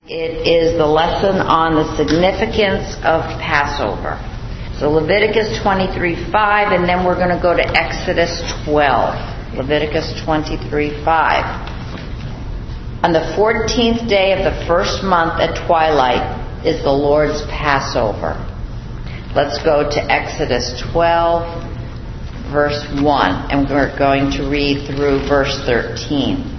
It is the lesson on the significance of Passover. So Leviticus 23:5, and then we're going to go to Exodus 12. Leviticus 23:5. On the 14th day of the first month at twilight is the Lord's Passover. Let's go to Exodus 12, verse 1, and we're going to read through verse 13.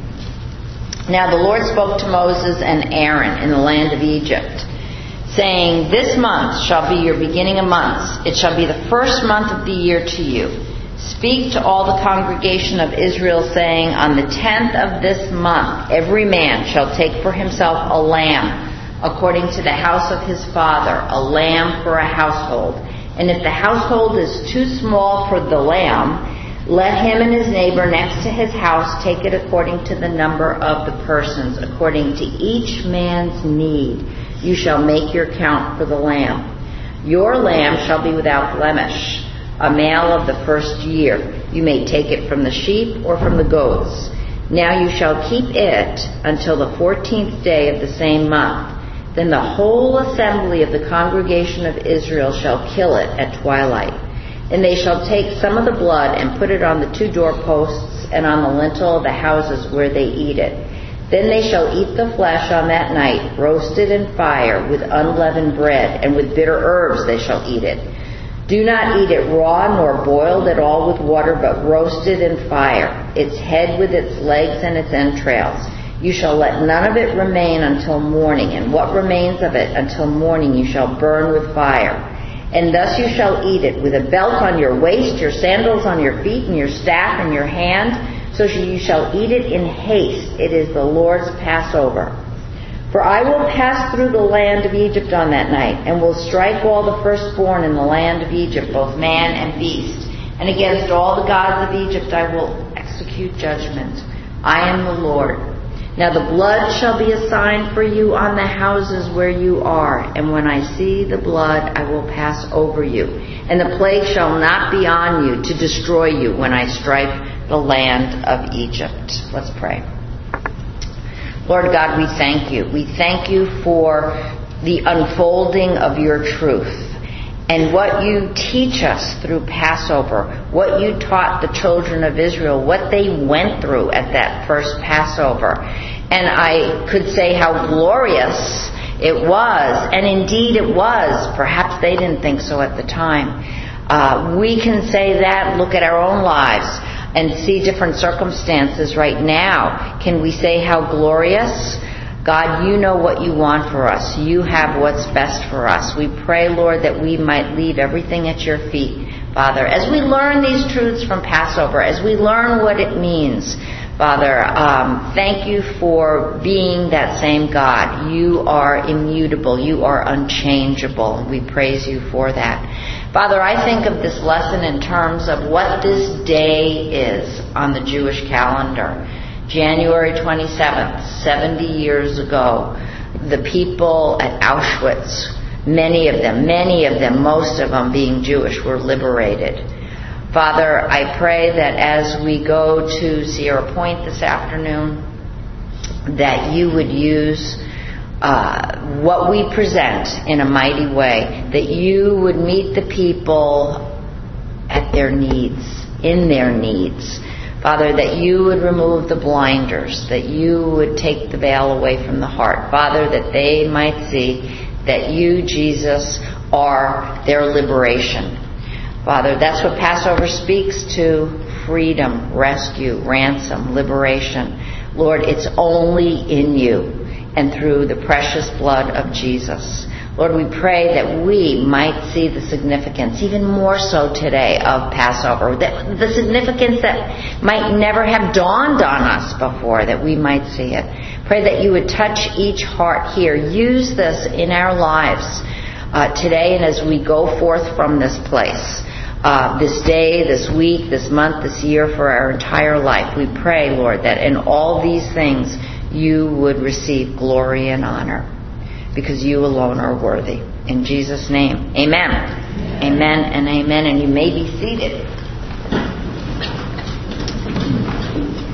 Now the Lord spoke to Moses and Aaron in the land of Egypt, saying, "This month shall be your beginning of months. It shall be the first month of the year to you. Speak to all the congregation of Israel, saying, on the 10th of this month every man shall take for himself a lamb, according to the house of his father, a lamb for a household. And if the household is too small for the lamb, let him and his neighbor next to his house take it according to the number of the persons, according to each man's need. You shall make your count for the lamb. Your lamb shall be without blemish, a male of the first year. You may take it from the sheep or from the goats. Now you shall keep it until the 14th day of the same month. Then the whole assembly of the congregation of Israel shall kill it at twilight. And they shall take some of the blood and put it on the 2 doorposts and on the lintel of the houses where they eat it. Then they shall eat the flesh on that night, roasted in fire with unleavened bread, and with bitter herbs they shall eat it. Do not eat it raw nor boiled at all with water, but roasted in fire, its head with its legs and its entrails. You shall let none of it remain until morning, and what remains of it until morning you shall burn with fire. And thus you shall eat it, with a belt on your waist, your sandals on your feet, and your staff in your hand. So you shall eat it in haste. It is the Lord's Passover. For I will pass through the land of Egypt on that night, and will strike all the firstborn in the land of Egypt, both man and beast. And against all the gods of Egypt I will execute judgment. I am the Lord. Now the blood shall be a sign for you on the houses where you are, and when I see the blood I will pass over you. And the plague shall not be on you to destroy you when I strike the land of Egypt." Let's pray. Lord God, we thank you. We thank you for the unfolding of your truth and what you teach us through Passover, what you taught the children of Israel, what they went through at that first Passover. And I could say how glorious it was, and indeed it was. Perhaps they didn't think so at the time. We can say that, look at our own lives, and see different circumstances right now. Can we say how glorious? God, you know what you want for us. You have what's best for us. We pray, Lord, that we might leave everything at your feet, Father. As we learn these truths from Passover, as we learn what it means, Father, thank you for being that same God. You are immutable. You are unchangeable. We praise you for that. Father, I think of this lesson in terms of what this day is on the Jewish calendar. January 27th, 70 years ago, the people at Auschwitz, many of them, most of them being Jewish, were liberated. Father, I pray that as we go to Sierra Point this afternoon, that you would use what we present in a mighty way, that you would meet the people at their needs, in their needs. Father, that you would remove the blinders, that you would take the veil away from the heart. Father, that they might see that you, Jesus, are their liberation. Father, that's what Passover speaks to: freedom, rescue, ransom, liberation. Lord, it's only in you and through the precious blood of Jesus. Lord, we pray that we might see the significance, even more so today, of Passover, the significance that might never have dawned on us before, that we might see it. Pray that you would touch each heart here. Use this in our lives today and as we go forth from this place, this day, this week, this month, this year, for our entire life. We pray, Lord, that in all these things you would receive glory and honor, because you alone are worthy. In Jesus' name, amen. Amen and amen. And you may be seated. And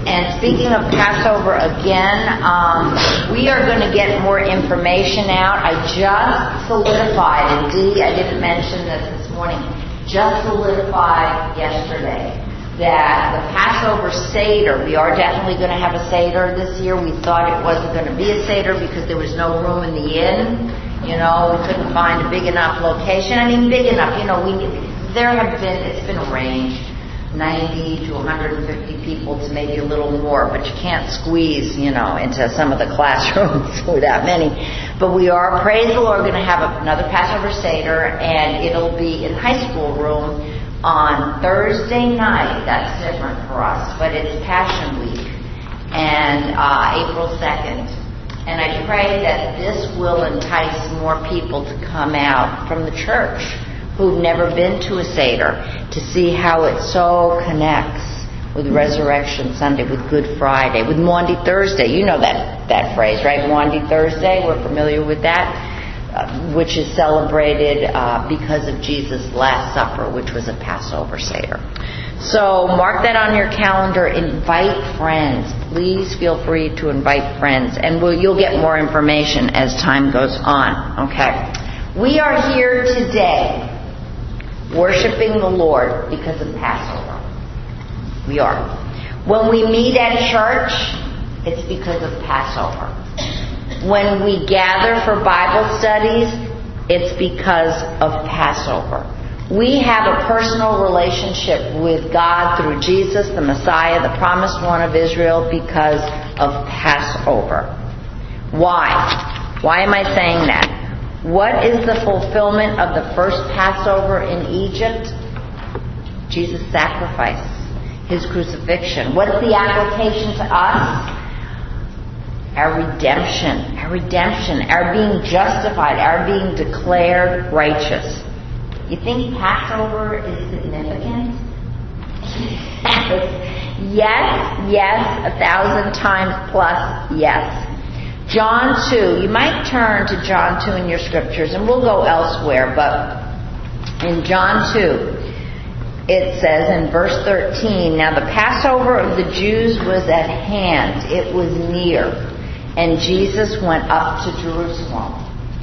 speaking of Passover again, we are going to get more information out. I just solidified, and Dee, I didn't mention this morning, just solidified yesterday that the Passover Seder, we are definitely going to have a Seder this year. We thought it wasn't going to be a Seder because there was no room in the inn. You know, we couldn't find a big enough location. I mean, big enough, you know, it's been arranged 90 to 150 people to maybe a little more, but you can't squeeze, you know, into some of the classrooms with that many. But we are, praise the Lord, going to have another Passover Seder, and it'll be in high school room on Thursday night. That's different for us, but it's Passion Week, and April 2nd. And I pray that this will entice more people to come out from the church who've never been to a Seder to see how it so connects with Resurrection Sunday, with Good Friday, with Maundy Thursday. You know that phrase, right? Maundy Thursday, we're familiar with that. Which is celebrated because of Jesus' Last Supper, which was a Passover Seder. So mark that on your calendar. Invite friends. Please feel free to invite friends, and you'll get more information as time goes on. Okay. We are here today worshiping the Lord because of Passover. We are. When we meet at church, it's because of Passover. When we gather for Bible studies, it's because of Passover. We have a personal relationship with God through Jesus, the Messiah, the promised one of Israel, because of Passover. Why? Why am I saying that? What is the fulfillment of the first Passover in Egypt? Jesus' sacrifice, His crucifixion. What's the application to us? Our redemption, our being justified, our being declared righteous. You think Passover is significant? Yes, 1,000 times plus, yes. John 2, you might turn to John 2 in your scriptures, and we'll go elsewhere, but in John 2, it says in verse 13, now the Passover of the Jews was at hand, it was near. And Jesus went up to Jerusalem.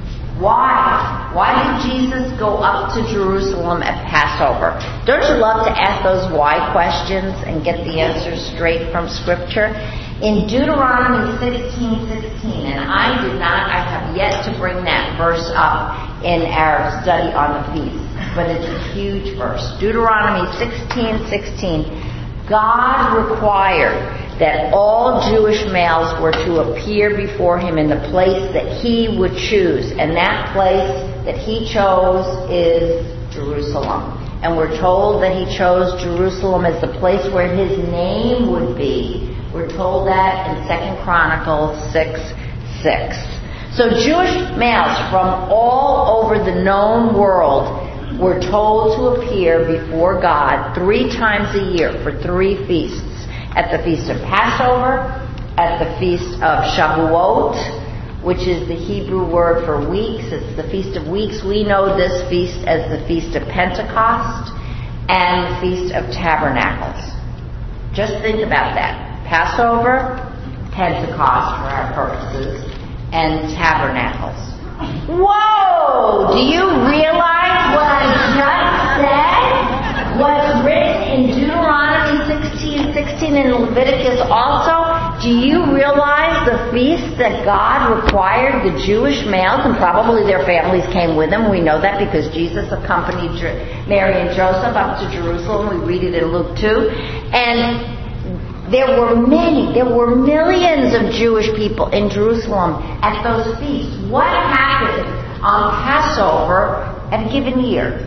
Why? Why did Jesus go up to Jerusalem at Passover? Don't you love to ask those why questions and get the answers straight from Scripture? In Deuteronomy 16:16, and I have yet to bring that verse up in our study on the feast, but it's a huge verse. Deuteronomy 16:16, God required that all Jewish males were to appear before Him in the place that He would choose. And that place that He chose is Jerusalem. And we're told that He chose Jerusalem as the place where His name would be. We're told that in 2 Chronicles 6:6. So Jewish males from all over the known world were told to appear before God 3 times a year for 3 feasts. At the Feast of Passover, at the Feast of Shavuot, which is the Hebrew word for weeks. It's the Feast of Weeks. We know this feast as the Feast of Pentecost and the Feast of Tabernacles. Just think about that. Passover, Pentecost for our purposes, and Tabernacles. Whoa! Do you realize what I just said? What's written in Deuteronomy 16:16 and Leviticus also? Do you realize the feast that God required the Jewish males, and probably their families came with them? We know that because Jesus accompanied Mary and Joseph up to Jerusalem. We read it in Luke 2. And there were millions of Jewish people in Jerusalem at those feasts. What happened on Passover at a given year?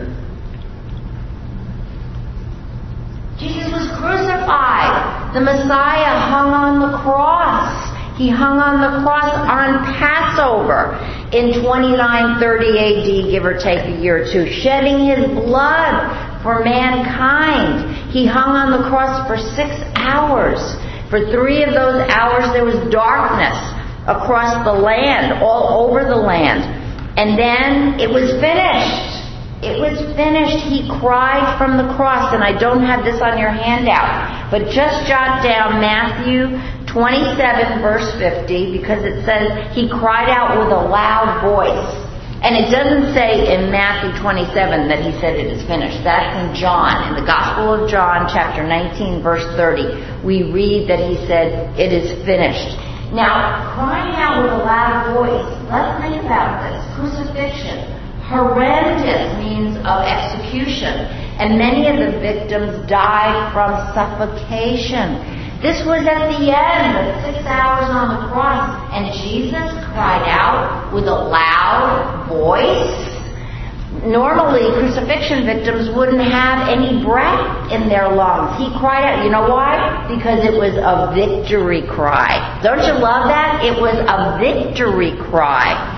Jesus was crucified. The Messiah hung on the cross. He hung on the cross on Passover in 2930 AD, give or take a year or two, shedding His blood for mankind. He hung on the cross for 6 hours. For 3 of those hours there was darkness across the land, all over the land. And then it was finished. It was finished. He cried from the cross, and I don't have this on your handout, But just jot down Matthew 27, verse 50, because it says he cried out with a loud voice. And it doesn't say in Matthew 27 that he said it is finished. That's in John. In the Gospel of John, chapter 19, verse 30, we read that he said, it is finished. Now, crying out with a loud voice, let's think about this. Crucifixion, horrendous means of execution. And many of the victims died from suffocation. This was at the end of 6 hours on the cross, and Jesus cried out with a loud voice. Normally, crucifixion victims wouldn't have any breath in their lungs. He cried out. You know why? Because it was a victory cry. Don't you love that? It was a victory cry.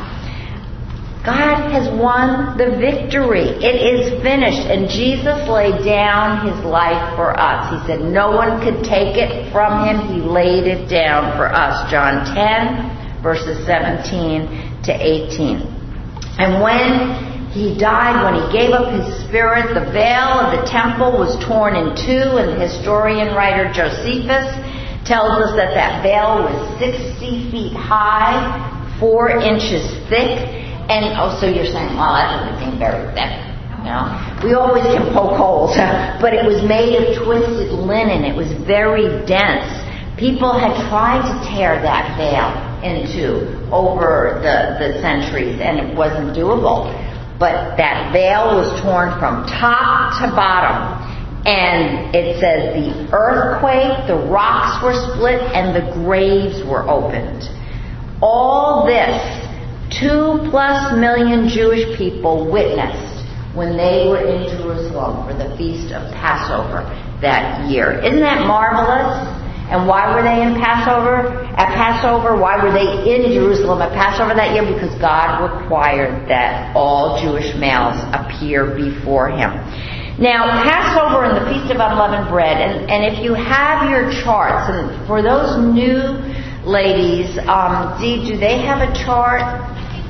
God has won the victory. It is finished. And Jesus laid down his life for us. He said no one could take it from him. He laid it down for us. John 10, verses 17 to 18. And when he died, when he gave up his spirit, the veil of the temple was torn in two. And the historian writer Josephus tells us that that veil was 60 feet high, 4 inches thick. And so you're saying, well, that doesn't seem very thick. You know, we always can poke holes, but it was made of twisted linen. It was very dense. People had tried to tear that veil into over the centuries, and it wasn't doable. But that veil was torn from top to bottom. And it says the earthquake, the rocks were split, and the graves were opened. All this 2+ million Jewish people witnessed when they were in Jerusalem for the Feast of Passover that year. Isn't that marvelous? And why were they in Passover? At Passover, why were they in Jerusalem at Passover that year? Because God required that all Jewish males appear before him. Now, Passover and the Feast of Unleavened Bread, and if you have your charts, and for those new ladies, Dee, do they have a chart?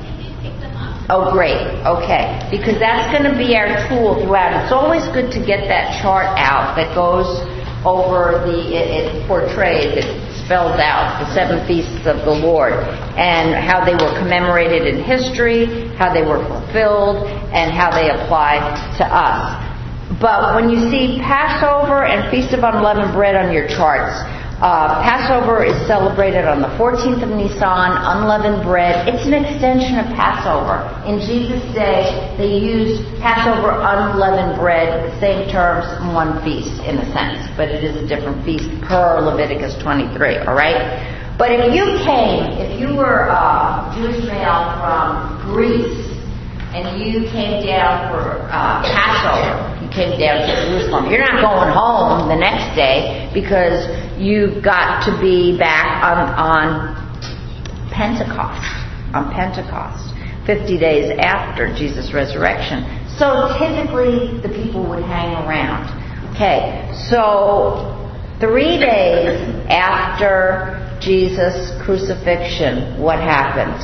Oh, great. Okay. Because that's going to be our tool throughout. It's always good to get that chart out that goes over it portrays, it spells out the 7 feasts of the Lord and how they were commemorated in history, how they were fulfilled, and how they apply to us. But when you see Passover and Feast of Unleavened Bread on your charts, Passover is celebrated on the 14th of Nisan, unleavened bread. It's an extension of Passover. In Jesus' day, they used Passover, unleavened bread, the same terms in one feast, in a sense. But it is a different feast per Leviticus 23, all right? But if you were a Jewish male from Greece, and you came down for Passover, you came down to Jerusalem, you're not going home the next day because you've got to be back on Pentecost. On Pentecost, 50 days after Jesus' resurrection. So typically the people would hang around. Okay, so 3 days after Jesus' crucifixion, what happened?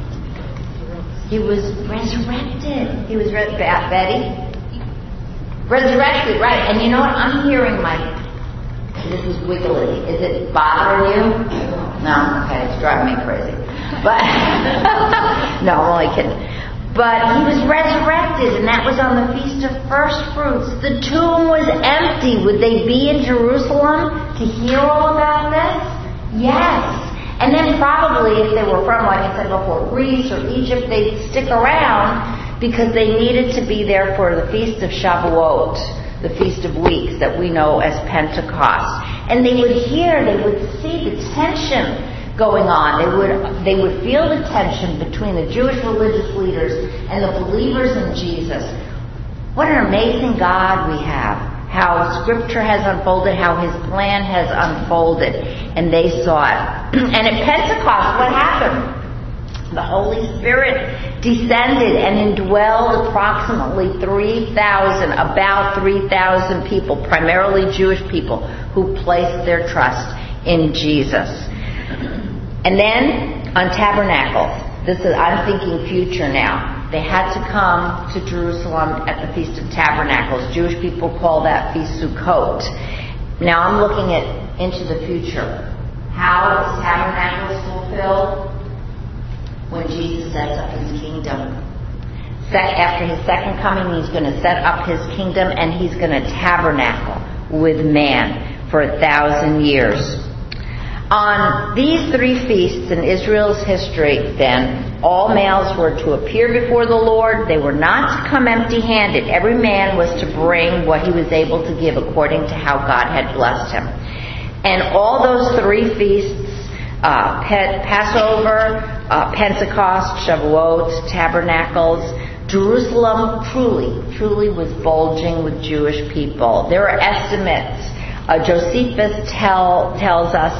He was resurrected. He was Betty? Resurrected, right. And you know what? I'm hearing this is wiggly. Is it bothering you? No? Okay, it's driving me crazy. But, no, I'm only kidding. But he was resurrected, and that was on the Feast of First Fruits. The tomb was empty. Would they be in Jerusalem to hear all about this? Yes. And then probably if they were from, like I said before, Greece or Egypt, they'd stick around because they needed to be there for the Feast of Shavuot, the Feast of Weeks that we know as Pentecost. And they would see the tension going on. They would feel the tension between the Jewish religious leaders and the believers in Jesus. What an amazing God we have. How Scripture has unfolded, how His plan has unfolded, and they saw it. And at Pentecost, what happened? The Holy Spirit descended and indwelled approximately about 3,000 people, primarily Jewish people, who placed their trust in Jesus. And then on Tabernacles, I'm thinking future now. They had to come to Jerusalem at the Feast of Tabernacles. Jewish people call that Feast Sukkot. Now I'm looking into the future. How is tabernacles fulfilled? When Jesus sets up his kingdom. After his second coming, he's going to set up his kingdom and he's going to tabernacle with man for 1,000 years. On these 3 feasts in Israel's history, then, all males were to appear before the Lord. They were not to come empty-handed. Every man was to bring what he was able to give according to how God had blessed him. And all those 3 feasts, Passover, Pentecost, Shavuot, Tabernacles, Jerusalem truly was bulging with Jewish people. There are estimates. Josephus tells us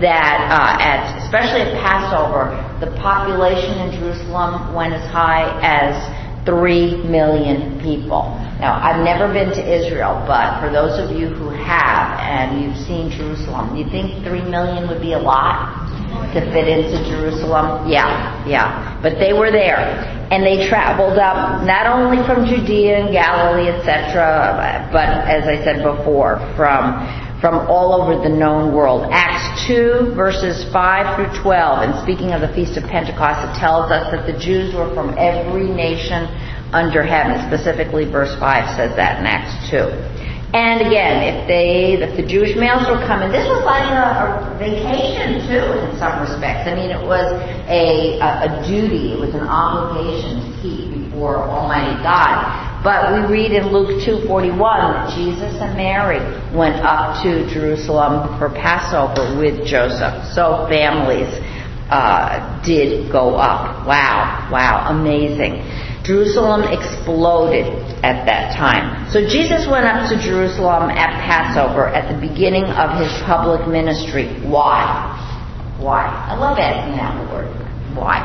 that, especially at Passover, the population in Jerusalem went as high as 3 million people. Now, I've never been to Israel, but for those of you who have and you've seen Jerusalem, you think 3 million would be a lot to fit into Jerusalem? Yeah. But they were there. And they traveled up not only from Judea and Galilee, etc., but, as I said before, from all over the known world. Acts 2, verses 5 through 12, and speaking of the Feast of Pentecost, it tells us that the Jews were from every nation under heaven. Specifically, verse 5 says that in Acts 2. And again, if the Jewish males were coming, this was like a vacation too, in some respects. I mean, it was a duty, it was an obligation to keep before Almighty God. But we read in Luke 2:41 that Jesus and Mary went up to Jerusalem for Passover with Joseph. So families did go up. Wow, amazing. Jerusalem exploded at that time. So Jesus went up to Jerusalem at Passover at the beginning of his public ministry. Why? I love adding that word. Why?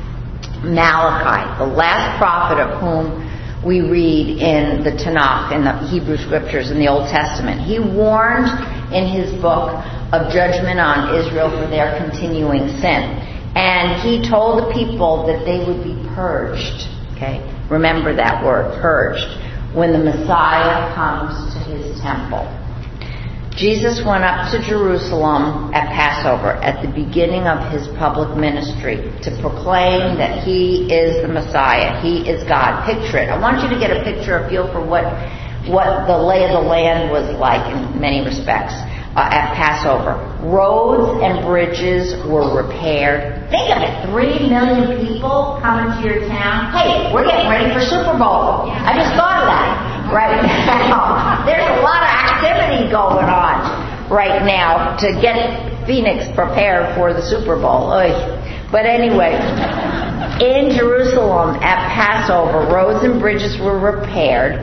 Malachi, the last prophet of whom we read in the Tanakh, in the Hebrew Scriptures, in the Old Testament. He warned in his book of judgment on Israel for their continuing sin. And he told the people that they would be purged. Okay? Remember that word, purged, when the Messiah comes to his temple. Jesus went up to Jerusalem at Passover at the beginning of his public ministry to proclaim that he is the Messiah. He is God. Picture it. I want you to get a picture, a feel for what the lay of the land was like in many respects at Passover. Roads and bridges were repaired. Think of it, 3 million people coming to your town. Hey, we're getting ready for Super Bowl. I just thought of that right now. There's a lot of activity going on right now to get Phoenix prepared for the Super Bowl. But anyway, in Jerusalem at Passover, roads and bridges were repaired.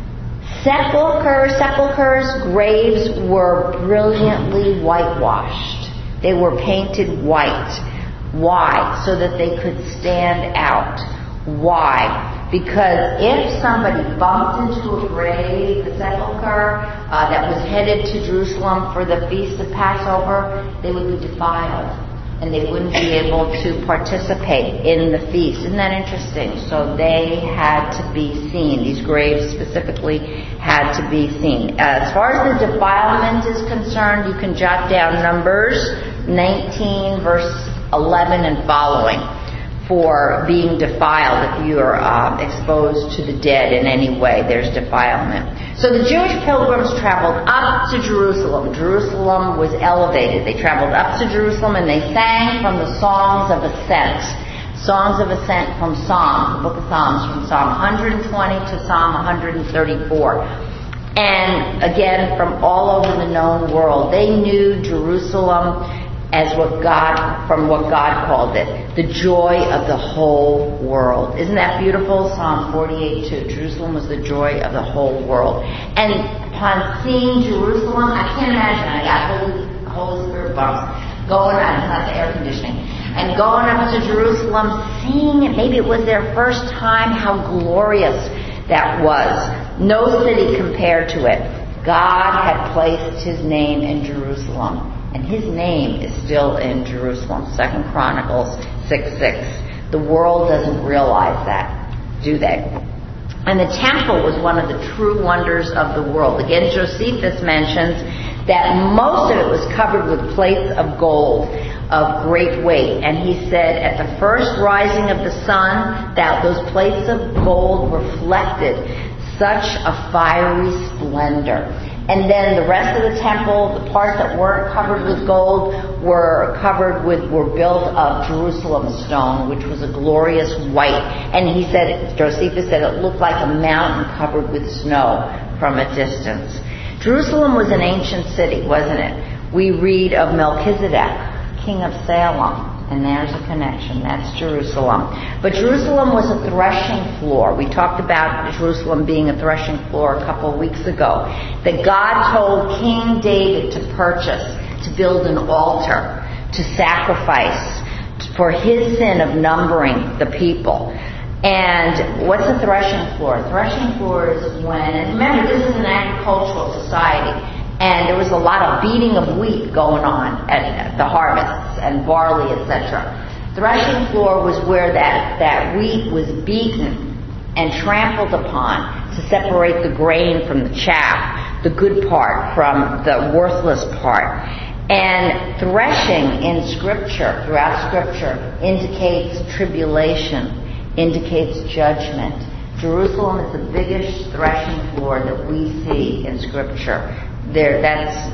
Sepulchres, graves were brilliantly whitewashed. They were painted white. Why? So that they could stand out. Why? Because if somebody bumped into a grave, the sepulcher, that was headed to Jerusalem for the Feast of Passover, they would be defiled. And they wouldn't be able to participate in the feast. Isn't that interesting? So they had to be seen. These graves specifically had to be seen. As far as the defilement is concerned, you can jot down Numbers 19, verse 11 and following for being defiled. If you're exposed to the dead in any way, there's defilement. So the Jewish pilgrims traveled up to Jerusalem. Jerusalem was elevated. They traveled up to Jerusalem and they sang from the Songs of Ascent. Songs of Ascent from Psalms, the book of Psalms, from Psalm 120 to Psalm 134. And again, from all over the known world, they knew Jerusalem as what God called it, the joy of the whole world. Isn't that beautiful? Psalm 48:2. Jerusalem was the joy of the whole world. And upon seeing Jerusalem, I can't imagine. I got Holy Spirit bumps going on. It's not the air conditioning. And going up to Jerusalem, seeing it, maybe it was their first time, how glorious that was. No city compared to it. God had placed his name in Jerusalem. And his name is still in Jerusalem. 2 Chronicles 6:6. The world doesn't realize that, do they? And the temple was one of the true wonders of the world. Again, Josephus mentions that most of it was covered with plates of gold of great weight. And he said, at the first rising of the sun, that those plates of gold reflected such a fiery splendor. And then the rest of the temple, the parts that weren't covered with gold, were built of Jerusalem stone, which was a glorious white. And he said, Josephus said, it looked like a mountain covered with snow from a distance. Jerusalem was an ancient city, wasn't it? We read of Melchizedek, king of Salem. And there's a connection. That's Jerusalem. But Jerusalem was a threshing floor. We talked about Jerusalem being a threshing floor a couple of weeks ago. That God told King David to purchase, to build an altar, to sacrifice for his sin of numbering the people. And what's a threshing floor? A threshing floor is when, and remember, this is an agricultural society. And there was a lot of beating of wheat going on at the harvests and barley, etc. Threshing floor was where that wheat was beaten and trampled upon to separate the grain from the chaff, the good part from the worthless part. And threshing in Scripture, throughout Scripture, indicates tribulation, indicates judgment. Jerusalem is the biggest threshing floor that we see in Scripture. That's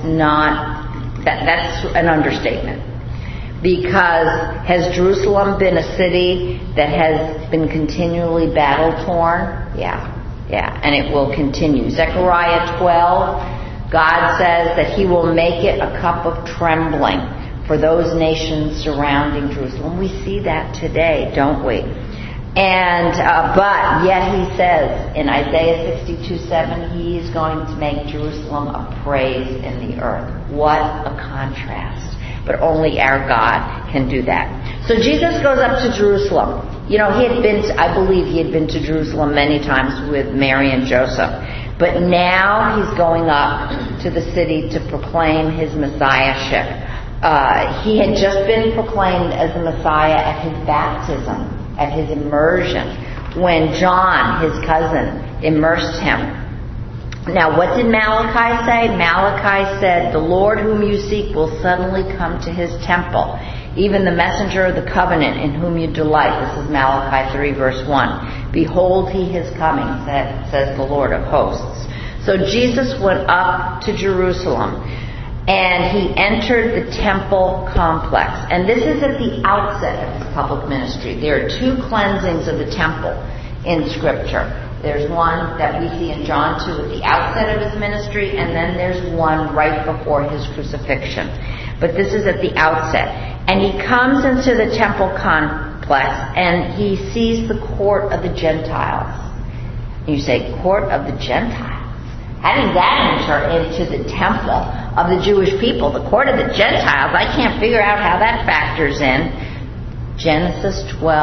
an understatement. Because has Jerusalem been a city that has been continually battle torn? Yeah, and it will continue. Zechariah 12, God says that he will make it a cup of trembling for those nations surrounding Jerusalem. We see that today, don't we? And but yet he says in Isaiah 62:7, he is going to make Jerusalem a praise in the earth. What a contrast. But only our God can do that. So Jesus goes up to Jerusalem. You know, I believe he had been to Jerusalem many times with Mary and Joseph. But now he's going up to the city to proclaim his messiahship. He had just been proclaimed as the Messiah at his baptism, at his immersion, when John, his cousin, immersed him. Now, what did Malachi say? Malachi said, the Lord whom you seek will suddenly come to his temple, even the messenger of the covenant in whom you delight. This is Malachi 3, verse 1. Behold, he is coming, says the Lord of hosts. So Jesus went up to Jerusalem, and he entered the temple complex. And this is at the outset of his public ministry. There are two cleansings of the temple in Scripture. There's one that we see in John 2 at the outset of his ministry, and then there's one right before his crucifixion. But this is at the outset. And he comes into the temple complex, and he sees the court of the Gentiles. And you say, court of the Gentiles? How did that enter into the temple of the Jewish people? The court of the Gentiles? I can't figure out how that factors in. Genesis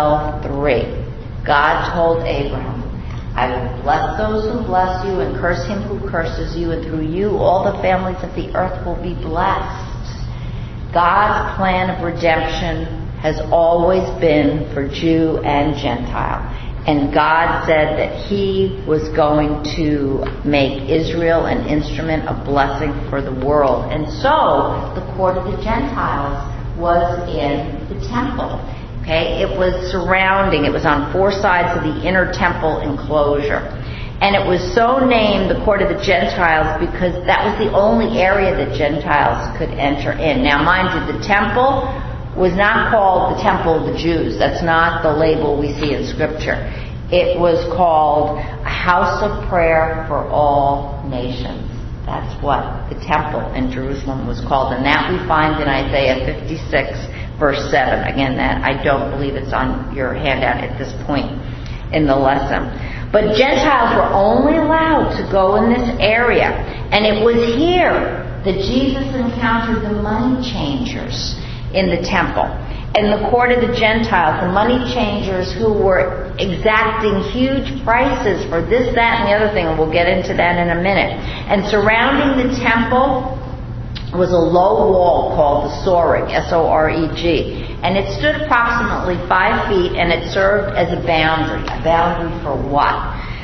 12:3. God told Abraham, I will bless those who bless you and curse him who curses you, and through you all the families of the earth will be blessed. God's plan of redemption has always been for Jew and Gentile. And God said that he was going to make Israel an instrument of blessing for the world. And so the court of the Gentiles was in the temple. Okay, it was surrounding, it was on four sides of the inner temple enclosure. And it was so named the court of the Gentiles because that was the only area that Gentiles could enter in. Now, mind you, the temple was not called the temple of the Jews. That's not the label we see in Scripture. It was called a house of prayer for all nations. That's what the temple in Jerusalem was called. And that we find in Isaiah 56, verse 7. Again, that I don't believe it's on your handout at this point in the lesson. But Gentiles were only allowed to go in this area. And it was here that Jesus encountered the money changers in the temple. In the court of the Gentiles, the money changers who were exacting huge prices for this, that, and the other thing, and we'll get into that in a minute. And surrounding the temple was a low wall called the Soreg, S-O-R-E-G. And it stood approximately 5 feet, and it served as a boundary. A boundary for what?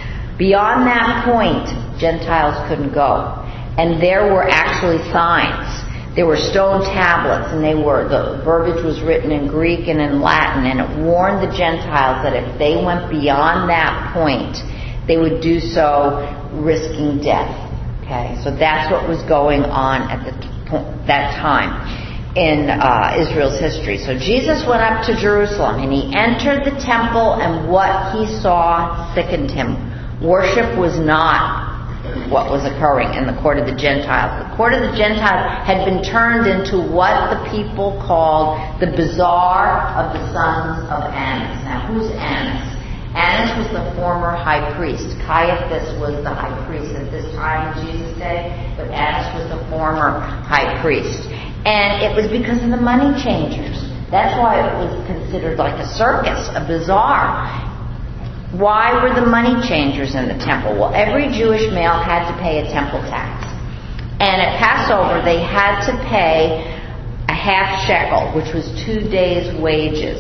Beyond that point, Gentiles couldn't go. And there were actually signs. There were stone tablets, and the verbiage was written in Greek and in Latin, and it warned the Gentiles that if they went beyond that point, they would do so risking death. Okay, so that's what was going on at that time in Israel's history. So Jesus went up to Jerusalem, and he entered the temple, and what he saw sickened him. Worship was not what was occurring in the court of the Gentiles. The court of the Gentiles had been turned into what the people called the bazaar of the sons of Annas. Now, who's Annas? Annas was the former high priest. Caiaphas was the high priest at this time in Jesus' day, but Annas was the former high priest. And it was because of the money changers. That's why it was considered like a circus, a bazaar. Why were the money changers in the temple? Well, every Jewish male had to pay a temple tax. And at Passover, they had to pay a half shekel, which was 2 days' wages.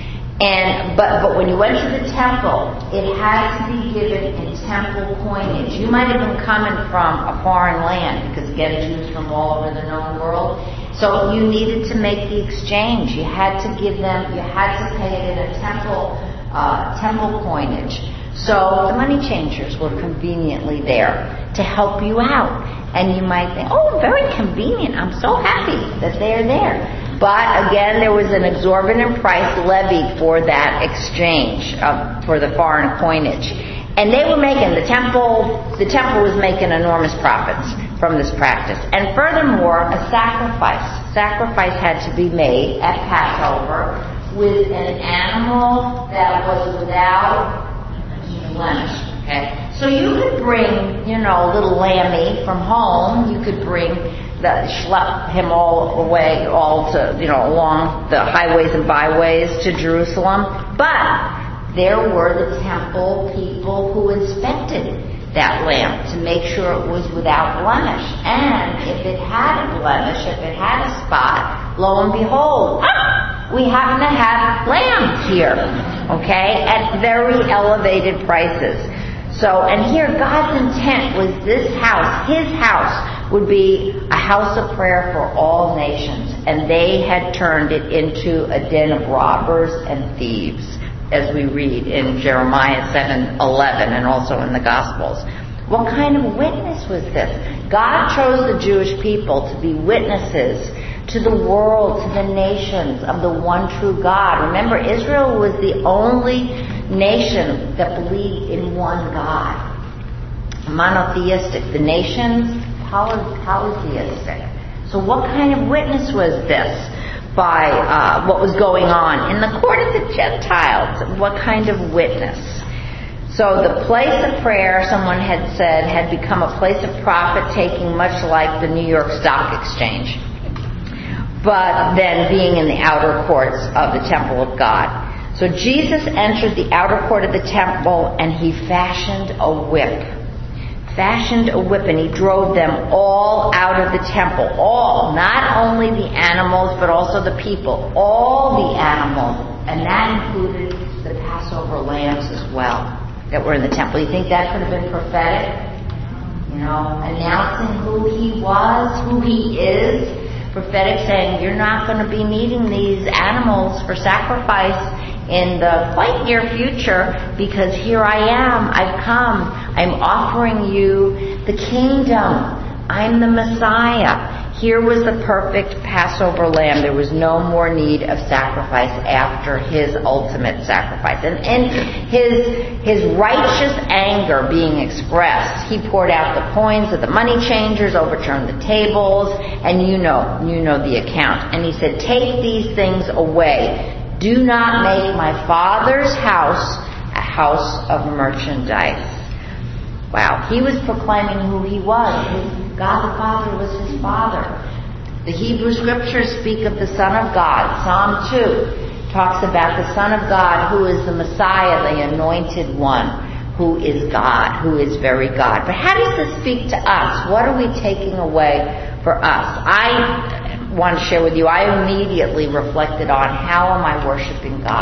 But when you went to the temple, it had to be given in temple coinage. You might have been coming from a foreign land, because again, Jews from all over the known world. So you needed to make the exchange. You had to pay it in a temple coinage. So the money changers were conveniently there to help you out. And you might think, oh, very convenient. I'm so happy that they're there. But again, there was an exorbitant price levied for that exchange, for the foreign coinage. And they were the temple was making enormous profits from this practice. And furthermore, a sacrifice had to be made at Passover with an animal that was without blemish. Okay, so you could bring, a little lammy from home. You could schlep him all along the highways and byways to Jerusalem. But there were the temple people who inspected that lamb to make sure it was without blemish. And if it had a blemish, if it had a spot, lo and behold, we happen to have lambs here, okay, at very elevated prices. So, and here God's intent was this house, his house, would be a house of prayer for all nations. And they had turned it into a den of robbers and thieves, as we read in Jeremiah 7:11 and also in the Gospels. What kind of witness was this? God chose the Jewish people to be witnesses to the world, to the nations of the one true God. Remember, Israel was the only nation that believed in one God. Monotheistic. The nations, polytheistic. So what kind of witness was this by what was going on in the court of the Gentiles? What kind of witness? So the place of prayer, someone had said, had become a place of profit-taking, much like the New York Stock Exchange, but then being in the outer courts of the temple of God. So Jesus entered the outer court of the temple, and he fashioned a whip, and he drove them all out of the temple. All, not only the animals, but also the people. All the animals, and that included the Passover lambs as well that were in the temple. You think that could have been prophetic? Announcing who he was, who he is. Prophetic, saying, you're not going to be needing these animals for sacrifice in the quite near future, because here I am, I've come, I'm offering you the kingdom, I'm the Messiah. Here was the perfect Passover lamb. There was no more need of sacrifice after his ultimate sacrifice. And in his righteous anger being expressed, he poured out the coins of the money changers, overturned the tables, and you know the account. And he said, take these things away. Do not make my Father's house a house of merchandise. Wow, he was proclaiming who he was. God the Father was his Father. The Hebrew Scriptures speak of the Son of God. Psalm 2 talks about the Son of God, who is the Messiah, the Anointed One, who is God, who is very God. But how does this speak to us? What are we taking away for us? I want to share with you, I immediately reflected on, how am I worshiping God?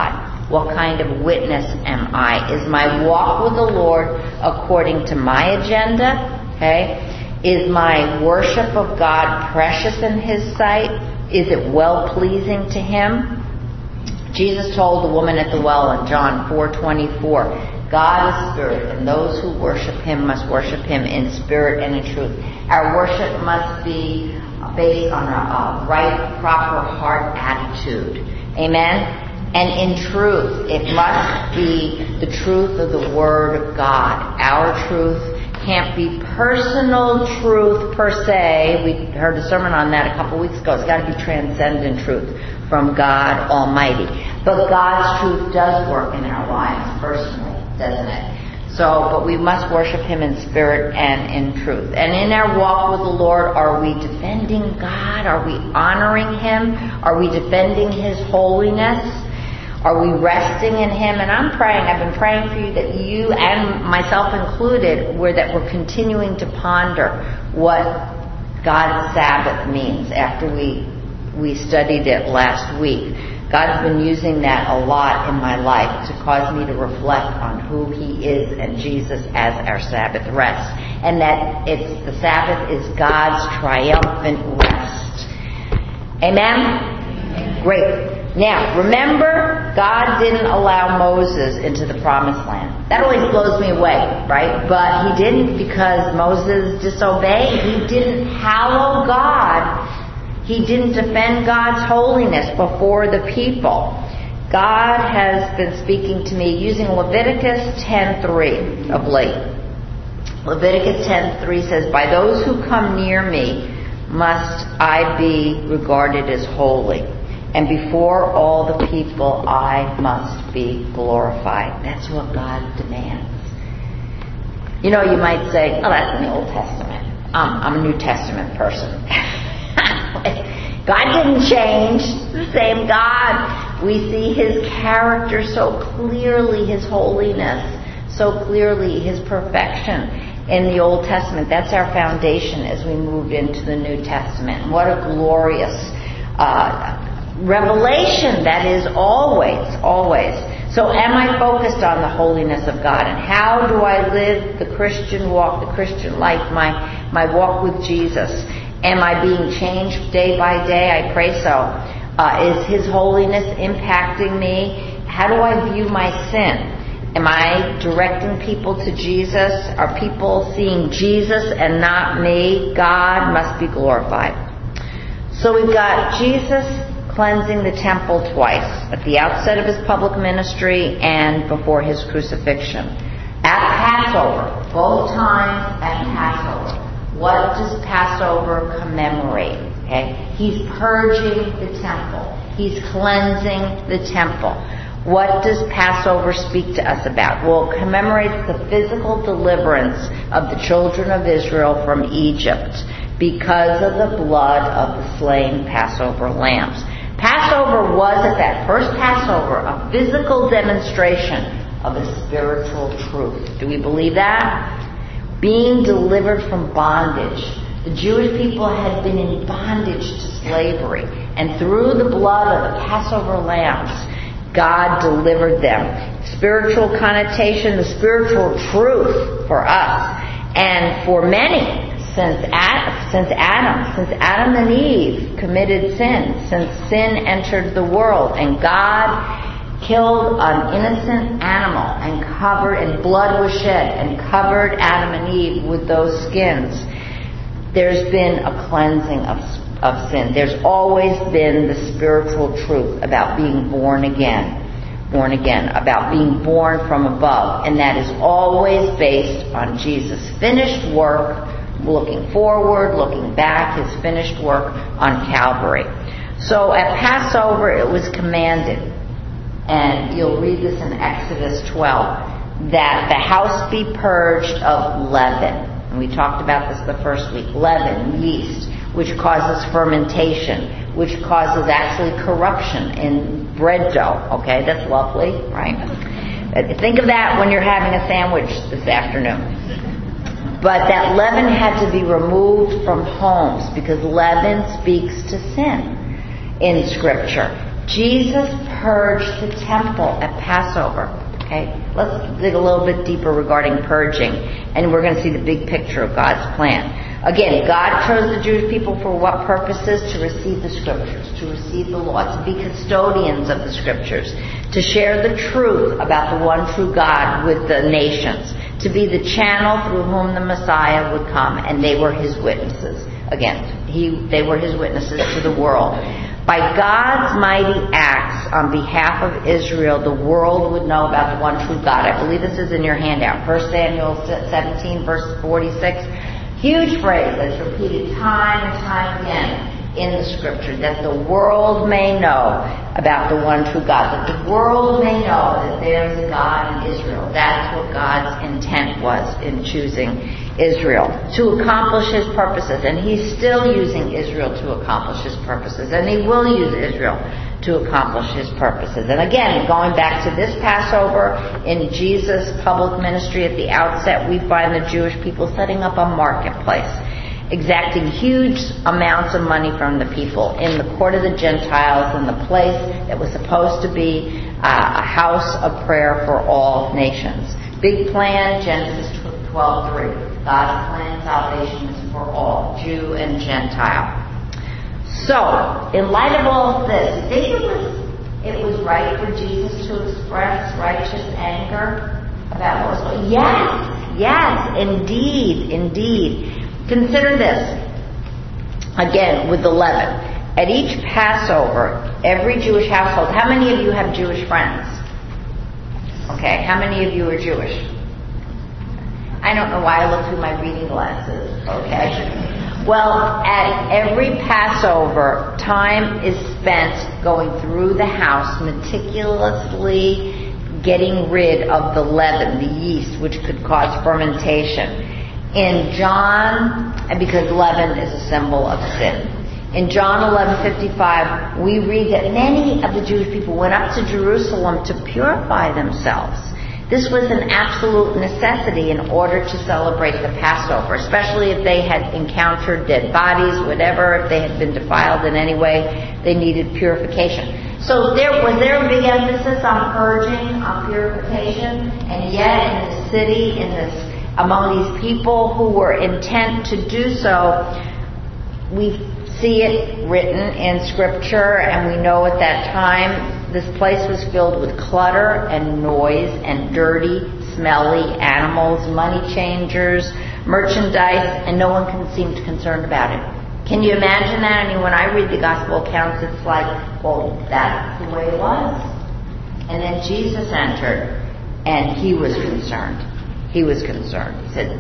What kind of witness am I? Is my walk with the Lord according to my agenda? Okay? Is my worship of God precious in His sight? Is it well-pleasing to Him? Jesus told the woman at the well in John 4:24, God is spirit, and those who worship Him must worship Him in spirit and in truth. Our worship must be based on a right, proper heart attitude. Amen? And in truth, it must be the truth of the Word of God. Our truth can't be personal truth per se. We heard a sermon on that a couple weeks ago. It's got to be transcendent truth from God Almighty. But God's truth does work in our lives personally, doesn't it? But we must worship Him in spirit and in truth. And in our walk with the Lord, are we defending God? Are we honoring Him? Are we defending His holiness? Are we resting in Him? And I'm praying, I've been praying for you that you, and myself included, that we're continuing to ponder what God's Sabbath means after we studied it last week. God's been using that a lot in my life to cause me to reflect on who He is and Jesus as our Sabbath rest. And that the Sabbath is God's triumphant rest. Amen? Great. Now, remember, God didn't allow Moses into the promised land. That always blows me away, right? But He didn't because Moses disobeyed. He didn't hallow God. He didn't defend God's holiness before the people. God has been speaking to me using Leviticus 10:3 of late. Leviticus 10:3 says, by those who come near me must I be regarded as holy. And before all the people I must be glorified. That's what God demands. You know, you might say, oh, that's in the Old Testament. I'm a New Testament person. God didn't change. The same God. We see His character so clearly, His holiness, so clearly, His perfection in the Old Testament. That's our foundation as we move into the New Testament. What a glorious revelation that is always. So am I focused on the holiness of God? And how do I live the Christian walk, the Christian life, my walk with Jesus? Am I being changed day by day? I pray so. Is His holiness impacting me? How do I view my sin? Am I directing people to Jesus? Are people seeing Jesus and not me? God must be glorified. So we've got Jesus cleansing the temple twice, at the outset of His public ministry and before His crucifixion. At Passover, both times at Passover. What does Passover commemorate? Okay? He's purging the temple. He's cleansing the temple. What does Passover speak to us about? Well, it commemorates the physical deliverance of the children of Israel from Egypt because of the blood of the slain Passover lambs. Passover was, at that first Passover, a physical demonstration of a spiritual truth. Do we believe that? Being delivered from bondage. The Jewish people had been in bondage to slavery. And through the blood of the Passover lambs, God delivered them. Spiritual connotation, the spiritual truth for us. And for many, since Adam and Eve committed sin, since sin entered the world, and God killed an innocent animal and blood was shed and covered Adam and Eve with those skins, there's been a cleansing of sin. There's always been the spiritual truth about being born again, about being born from above, and that is always based on Jesus' finished work, looking forward, looking back, His finished work on Calvary. So at Passover it was commanded, and you'll read this in Exodus 12, that the house be purged of leaven. And we talked about this the first week. Leaven, yeast, which causes fermentation, which causes actually corruption in bread dough. Okay, that's lovely, right? Think of that when you're having a sandwich this afternoon. But that leaven had to be removed from homes because leaven speaks to sin in Scripture. Jesus purged the temple at Passover. Okay, let's dig a little bit deeper regarding purging, and we're going to see the big picture of God's plan. Again, God chose the Jewish people for what purposes? To receive the Scriptures, to receive the law, to be custodians of the Scriptures, to share the truth about the one true God with the nations, to be the channel through whom the Messiah would come, and they were His witnesses. Again, they were His witnesses to the world. By God's mighty acts on behalf of Israel, the world would know about the one true God. I believe this is in your handout. 1 Samuel 17, verse 46. Huge phrase that's repeated time and time again in the Scripture, that the world may know about the one true God, that the world may know that there is a God in Israel. That's what God's intent was in choosing Israel, to accomplish His purposes. And He's still using Israel to accomplish His purposes, and He will use Israel to accomplish His purposes. And again, going back to this Passover, in Jesus' public ministry at the outset, we find the Jewish people setting up a marketplace, exacting huge amounts of money from the people in the court of the Gentiles, in the place that was supposed to be a house of prayer for all nations. Big plan, Genesis 12:3. God's plan of salvation is for all, Jew and Gentile. So, in light of all of this, do you think it was right for Jesus to express righteous anger about what was going on? Yes, indeed. Consider this, again, with the leaven. At each Passover, every Jewish household, how many of you have Jewish friends? Okay, how many of you are Jewish? I don't know why I look through my reading glasses, okay? Well, at every Passover, time is spent going through the house, meticulously getting rid of the leaven, the yeast, which could cause fermentation. In John, and because leaven is a symbol of sin, in John 11:55, we read that many of the Jewish people went up to Jerusalem to purify themselves. This was an absolute necessity in order to celebrate the Passover, especially if they had encountered dead bodies, whatever, if they had been defiled in any way, they needed purification. So was there a big emphasis on purging, on purification, and yet in the city, among these people who were intent to do so, we see it written in Scripture, and we know at that time this place was filled with clutter and noise and dirty, smelly animals, money changers, merchandise, and no one seemed concerned about it. Can you imagine that? I mean, when I read the gospel accounts, it's like, well, that's the way it was. And then Jesus entered, and He was concerned. He said,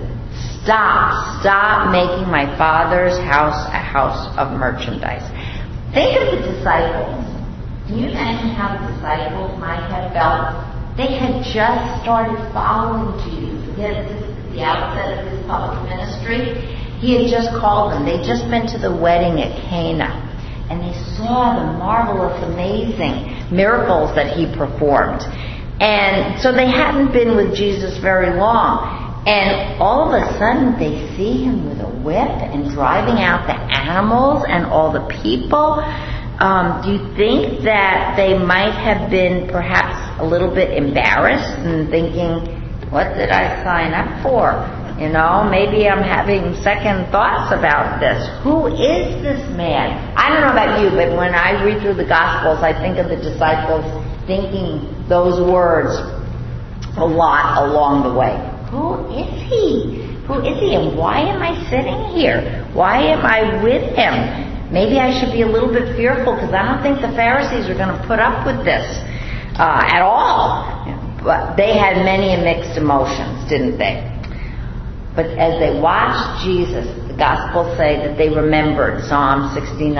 Stop making my Father's house a house of merchandise. Think of the disciples. Can you imagine how the disciples might have felt? They had just started following Jesus. At the outset of His public ministry, He had just called them. They'd just been to the wedding at Cana, and they saw the marvelous, amazing miracles that He performed. And so they hadn't been with Jesus very long. And all of a sudden, they see Him with a whip and driving out the animals and all the people. Do you think that they might have been perhaps a little bit embarrassed and thinking, what did I sign up for? You know, maybe I'm having second thoughts about this. Who is this man? I don't know about you, but when I read through the Gospels, I think of the disciples thinking those words a lot along the way. Who is He? Who is He? And why am I sitting here? Why am I with Him? Maybe I should be a little bit fearful because I don't think the Pharisees are going to put up with this at all. But they had many mixed emotions, didn't they? But as they watched Jesus, the Gospels say that they remembered Psalm 69.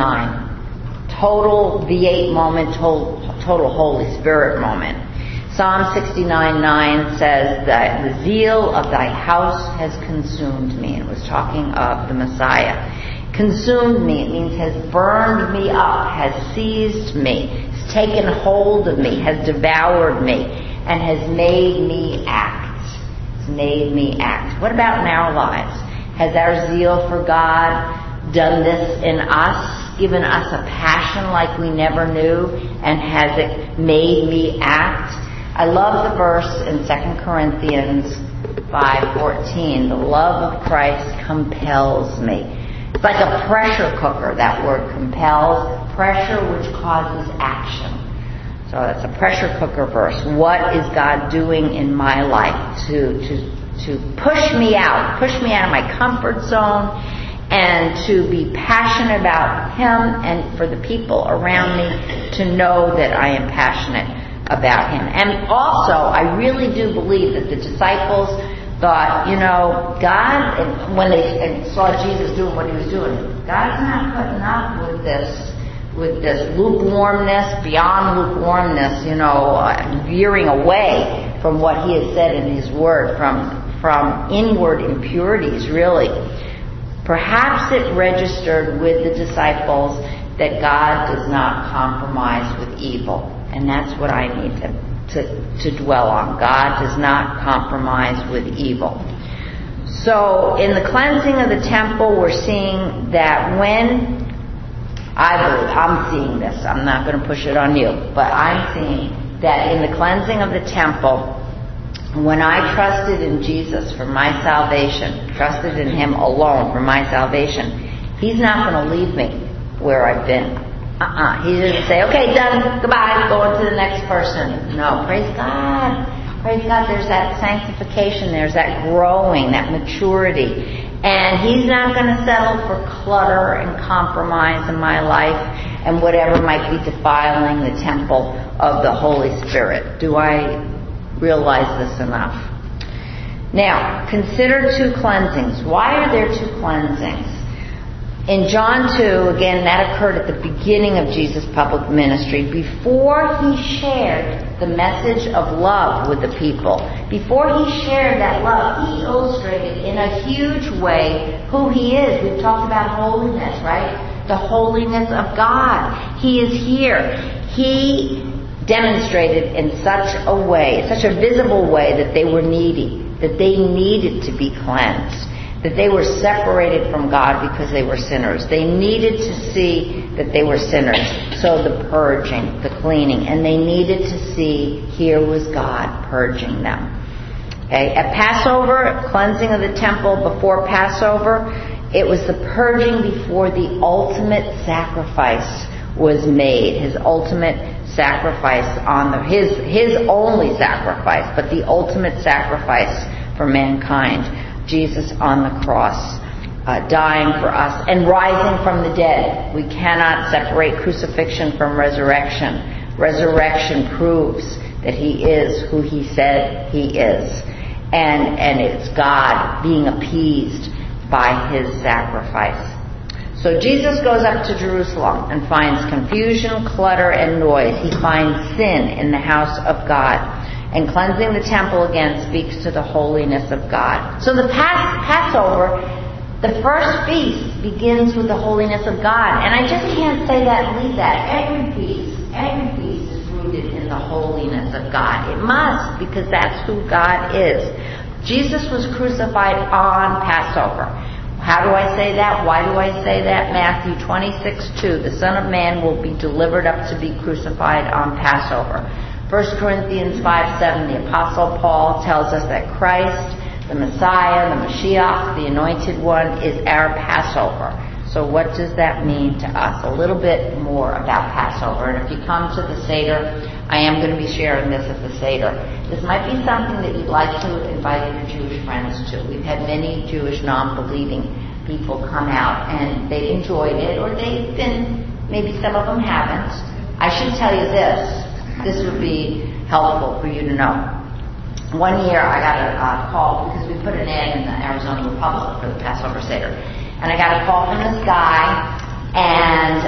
Total V8 moment, total Holy Spirit moment. Psalm 69:9 says that the zeal of Thy house has consumed me. And it was talking of the Messiah. Consumed me, it means has burned me up, has seized me, has taken hold of me, has devoured me, and has made me act. It's made me act. What about in our lives? Has our zeal for God done this in us? given us a passion like we never knew, and has it made me act? I love the verse in 2 Corinthians 5:14. The love of Christ compels me. It's like a pressure cooker, that word compels. Pressure which causes action. So that's a pressure cooker verse. What is God doing in my life to push me out of my comfort zone, and to be passionate about Him, and for the people around me to know that I am passionate about Him. And also, I really do believe that the disciples thought, God, when they saw Jesus doing what He was doing, God's not putting up with this lukewarmness, beyond lukewarmness, veering away from what He has said in His Word, from inward impurities, really. Perhaps it registered with the disciples that God does not compromise with evil. And that's what I need to dwell on. God does not compromise with evil. So in the cleansing of the temple, we're seeing that when, I'm seeing this, I'm not going to push it on you, but I'm seeing that in the cleansing of the temple, when I trusted in Jesus for my salvation, trusted in Him alone for my salvation, He's not going to leave me where I've been. He didn't say, okay, done, goodbye, go on to the next person. No, praise God. Praise God, there's that sanctification, there's that growing, that maturity. And He's not going to settle for clutter and compromise in my life and whatever might be defiling the temple of the Holy Spirit. Do I realize this enough? Now, consider two cleansings. Why are there two cleansings? In John 2, again, that occurred at the beginning of Jesus' public ministry, before He shared the message of love with the people. Before He shared that love, He illustrated in a huge way who He is. We've talked about holiness, right? The holiness of God. He is here. He demonstrated in such a way, such a visible way, that they were needy, that they needed to be cleansed, that they were separated from God because they were sinners. They needed to see that they were sinners. So the purging, the cleaning, and they needed to see here was God purging them. Okay. At Passover, cleansing of the temple before Passover, it was the purging before the ultimate sacrifice was made. His ultimate sacrifice his only sacrifice, but the ultimate sacrifice for mankind. Jesus on the cross, dying for us and rising from the dead. We cannot separate crucifixion from resurrection. Resurrection proves that He is who He said He is. And it's God being appeased by His sacrifice. So Jesus goes up to Jerusalem and finds confusion, clutter, and noise. He finds sin in the house of God. And cleansing the temple again speaks to the holiness of God. So the Passover, the first feast, begins with the holiness of God. And I just can't say that and leave that. Every feast is rooted in the holiness of God. It must, because that's who God is. Jesus was crucified on Passover. How do I say that? Why do I say that? Matthew 26:2. The Son of Man will be delivered up to be crucified on Passover. 1 Corinthians 5:7, the Apostle Paul tells us that Christ, the Messiah, the Mashiach, the Anointed One, is our Passover. So what does that mean to us? A little bit more about Passover. And if you come to the Seder, I am going to be sharing this at the Seder. This might be something that you'd like to invite your Jewish friends to. We've had many Jewish non-believing people come out, and they enjoyed it, or they've been, maybe some of them haven't. I should tell you this. This would be helpful for you to know. One year I got a call, because we put an ad in the Arizona Republic for the Passover Seder. And I got a call from this guy, and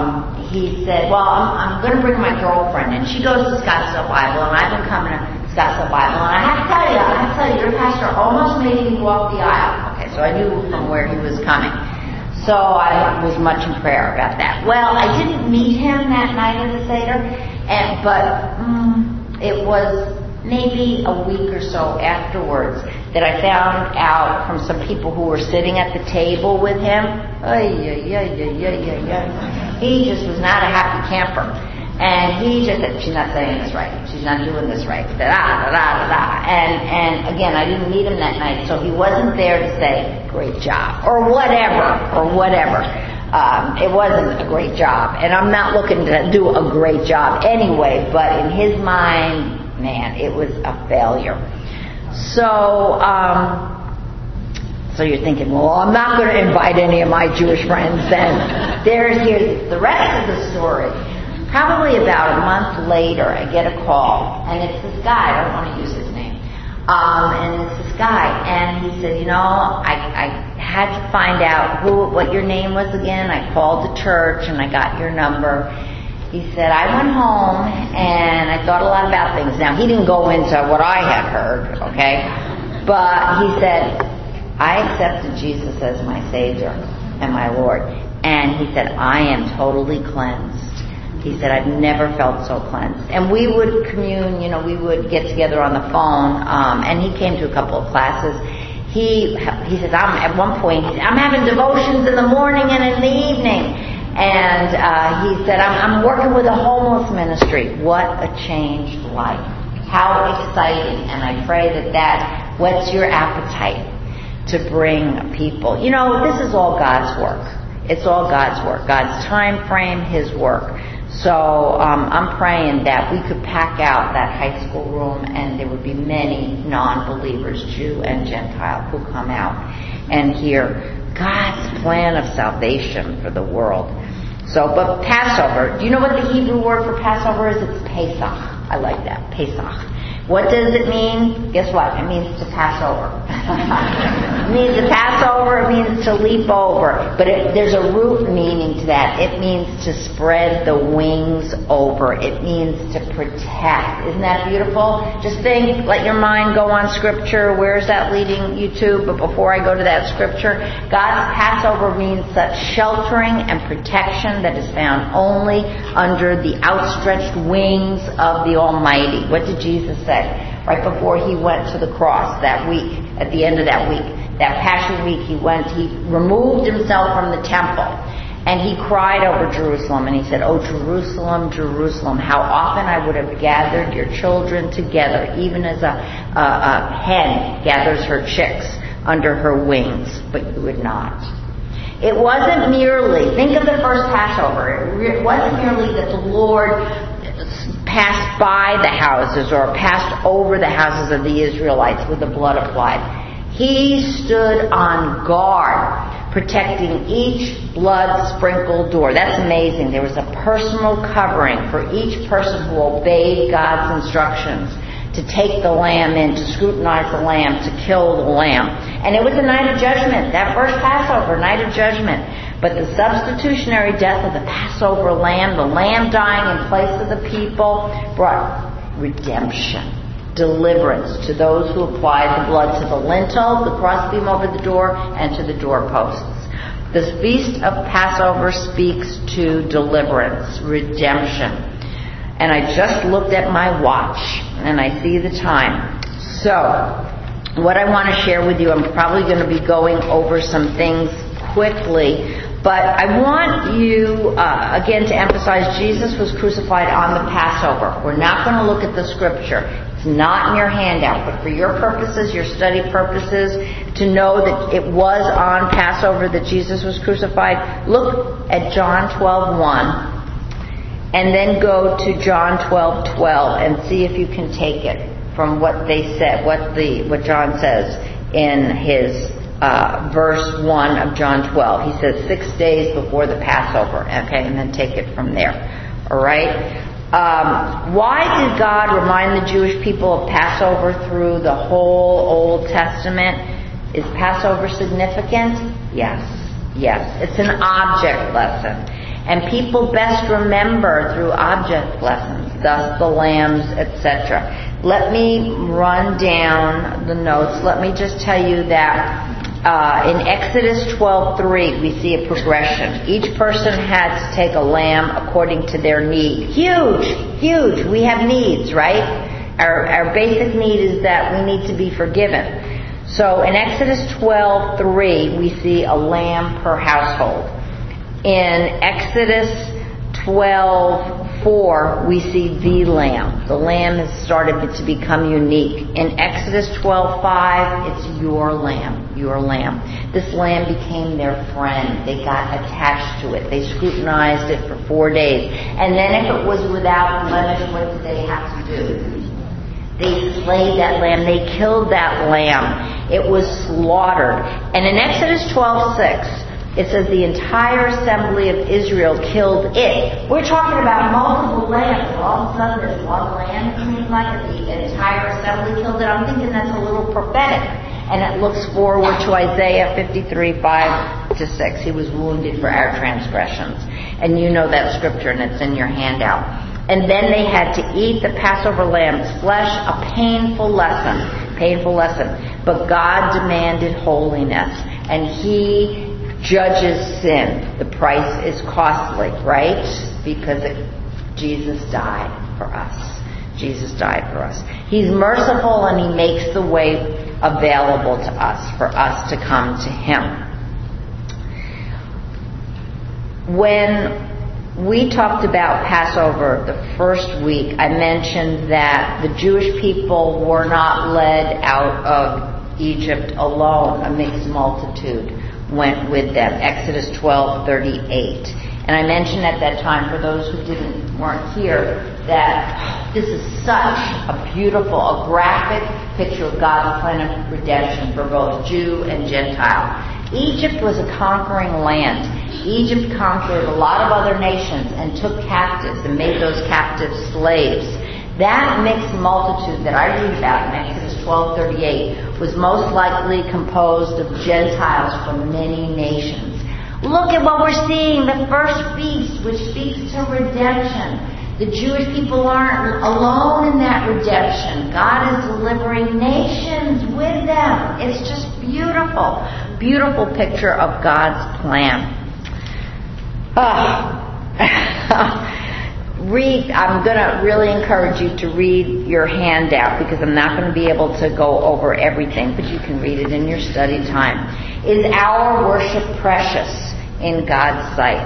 he said, well, I'm going to bring my girlfriend, and she goes to Scottsdale Bible, and I've been coming to Scottsdale Bible, and I have to tell you, your pastor almost made me walk the aisle. Okay, so I knew from where he was coming. So I was much in prayer about that. Well, I didn't meet him that night of the Seder, but it was maybe a week or so afterwards that I found out from some people who were sitting at the table with him. He just was not a happy camper. And he just said, she's not saying this right. She's not doing this right. And again, I didn't meet him that night, so he wasn't there to say, great job, or whatever. It wasn't a great job. And I'm not looking to do a great job anyway, but in his mind, man, it was a failure. So you're thinking, well, I'm not going to invite any of my Jewish friends then. Here's the rest of the story. Probably about a month later, I get a call, and it's this guy. I don't want to use his name. And it's this guy, and he said, I had to find out what your name was again. I called the church, and I got your number. He said, I went home, and I thought a lot about things. Now, he didn't go into what I had heard, okay? But he said, I accepted Jesus as my Savior and my Lord. And he said, I am totally cleansed. He said, I've never felt so cleansed. And we would commune, we would get together on the phone, and he came to a couple of classes. He says, at one point, I'm having devotions in the morning and in the evening. And he said, I'm working with a homeless ministry. What a changed life. How exciting. And I pray that whets your appetite to bring people. This is all God's work. It's all God's work. God's time frame, His work. So I'm praying that we could pack out that high school room and there would be many non-believers, Jew and Gentile, who come out and hear God's plan of salvation for the world. But Passover, do you know what the Hebrew word for Passover is? It's Pesach. I like that, Pesach. What does it mean? Guess what? It means to pass over. It means to pass over. It means to leap over. But there's a root meaning to that. It means to spread the wings over. It means to protect. Isn't that beautiful? Just think, let your mind go on Scripture. Where's that leading you to? But before I go to that Scripture, God's Passover means such sheltering and protection that is found only under the outstretched wings of the Almighty. What did Jesus say? Right before he went to the cross that week, at the end of that week, that Passion Week, he removed himself from the temple, and he cried over Jerusalem, and he said, "Oh, Jerusalem, Jerusalem, how often I would have gathered your children together, even as a hen gathers her chicks under her wings, but you would not." It wasn't merely, think of the first Passover, it wasn't merely that the Lord passed by the houses or passed over the houses of the Israelites with the blood applied. He stood on guard, protecting each blood-sprinkled door. That's amazing. There was a personal covering for each person who obeyed God's instructions to take the lamb in, to scrutinize the lamb, to kill the lamb. And it was a night of judgment, that first Passover, night of judgment. But the substitutionary death of the Passover lamb, the lamb dying in place of the people, brought redemption, deliverance to those who applied the blood to the lintel, the crossbeam over the door, and to the doorposts. The Feast of Passover speaks to deliverance, redemption. And I just looked at my watch, and I see the time. So, what I want to share with you, I'm probably going to be going over some things quickly, but I want you, again, to emphasize Jesus was crucified on the Passover. We're not going to look at the Scripture. It's not in your handout, but for your purposes, your study purposes, to know that it was on Passover that Jesus was crucified, look at John 12:1, and then go to John 12:12 and see if you can take it from what they said, what John says in his verse 1 of John 12. He says 6 days before the Passover, okay, and then take it from there. All right? Why did God remind the Jewish people of Passover through the whole Old Testament? Is Passover significant? Yes. It's an object lesson. And people best remember through object lessons, thus the lambs, etc. Let me run down the notes. Let me just tell you that in Exodus 12:3, we see a progression. Each person had to take a lamb according to their need. Huge. We have needs, right? Our basic need is that we need to be forgiven. So in Exodus 12:3, we see a lamb per household. In Exodus 12:4, we see the lamb. The lamb has started to become unique. In Exodus 12:5, it's your lamb, your lamb. This lamb became their friend. They got attached to it. They scrutinized it for 4 days. And then if it was without blemish, what did they have to do? They slayed that lamb. They killed that lamb. It was slaughtered. And in Exodus 12:6, it says the entire assembly of Israel killed it. We're talking about multiple lambs. All of a sudden there's one lamb. It seems like the entire assembly killed it. I'm thinking that's a little prophetic. And it looks forward to Isaiah 53:5-6. He was wounded for our transgressions. And you know that scripture, and it's in your handout. And then they had to eat the Passover lamb's flesh, a painful lesson. But God demanded holiness. And He judges sin. The price is costly, right? Because Jesus died for us. Jesus died for us. He's merciful, and He makes the way available to us, for us to come to Him. When we talked about Passover the first week, I mentioned that the Jewish people were not led out of Egypt alone. A mixed multitude went with them. Exodus 12:38. And I mentioned at that time, for those who weren't here, that this is such a beautiful, a graphic picture of God's plan of redemption for both Jew and Gentile. Egypt was a conquering land. Egypt conquered a lot of other nations and took captives and made those captives slaves. That mixed multitude that I read about in Exodus 12:38 was most likely composed of Gentiles from many nations. Look at what we're seeing, the first feast, which speaks to redemption. The Jewish people aren't alone in that redemption. God is delivering nations with them. It's just beautiful. Beautiful picture of God's plan. I'm going to really encourage you to read your handout, because I'm not going to be able to go over everything, but you can read it in your study time. Is our worship precious in God's sight?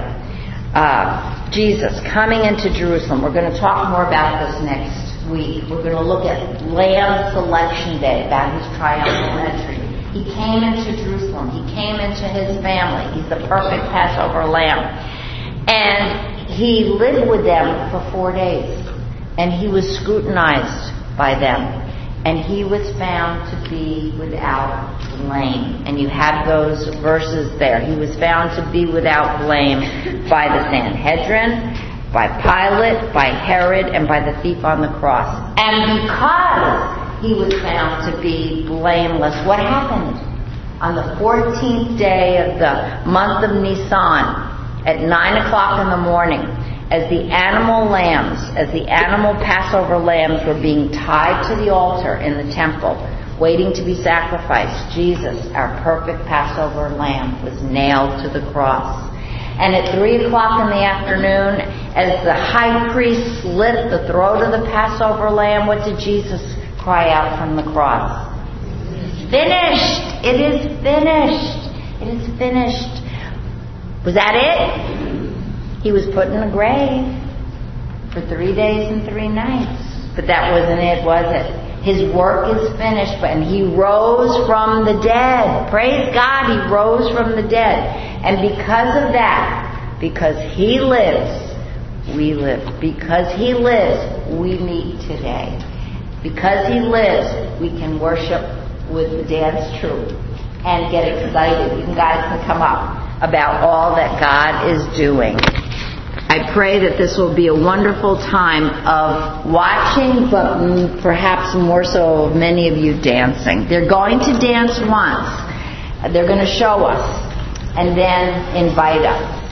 Jesus coming into Jerusalem. We're going to talk more about this next week. We're going to look at Lamb Selection Day, about His triumphal entry. He came into Jerusalem. He came into His family. He's the perfect Passover lamb. And He lived with them for 4 days. And He was scrutinized by them. And He was found to be without blame. And you have those verses there. He was found to be without blame by the Sanhedrin, by Pilate, by Herod, and by the thief on the cross. And because He was found to be blameless, what happened? On the 14th day of the month of Nisan, at 9 o'clock in the morning, as the animal Passover lambs were being tied to the altar in the temple, waiting to be sacrificed, Jesus, our perfect Passover lamb, was nailed to the cross. And at 3 o'clock in the afternoon, as the high priest slit the throat of the Passover lamb, what did Jesus cry out from the cross? Finished! It is finished! It is finished. Was that it? He was put in a grave for 3 days and 3 nights. But that wasn't it, was it? His work is finished, and He rose from the dead. Praise God, He rose from the dead. And because of that, because He lives, we live. Because He lives, we meet today. Because He lives, we can worship with the dance troupe and get excited. You guys can come up about all that God is doing. I pray that this will be a wonderful time of watching, but perhaps more so of many of you dancing. They're going to dance once. They're going to show us and then invite us.